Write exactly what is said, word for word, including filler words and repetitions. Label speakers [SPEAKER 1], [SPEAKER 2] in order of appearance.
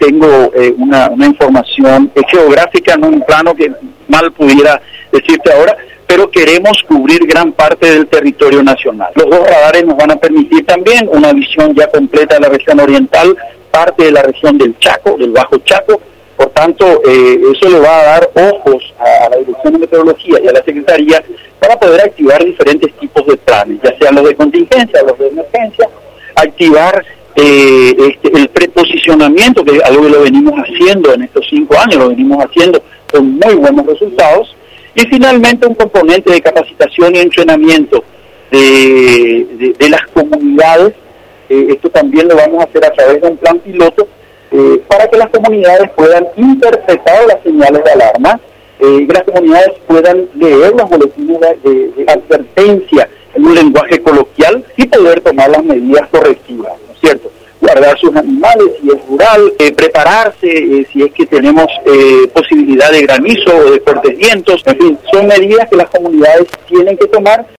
[SPEAKER 1] tengo eh, una, una información eh, geográfica en un plano que mal pudiera decirte ahora, pero queremos cubrir gran parte del territorio nacional. Los dos radares nos van a permitir también una visión ya completa de la región oriental, parte de la región del Chaco, del Bajo Chaco. Por tanto, eh, eso le va a dar ojos a, a la Dirección de Meteorología y a la Secretaría para poder activar diferentes tipos de planes, ya sean los de contingencia, los de emergencia, activar eh, este, el preposicionamiento, que es algo que lo venimos haciendo en estos cinco años, lo venimos haciendo con muy buenos resultados, y finalmente un componente de capacitación y entrenamiento de, de, de las comunidades. Eh, esto también lo vamos a hacer a través de un plan piloto, Eh, para que las comunidades puedan interpretar las señales de alarma, eh, y las comunidades puedan leer los boletines de, de, de advertencia en un lenguaje coloquial y poder tomar las medidas correctivas, ¿no es cierto? Guardar sus animales si es rural, eh, prepararse eh, si es que tenemos eh, posibilidad de granizo o de fuertes vientos, en fin, son medidas que las comunidades tienen que tomar.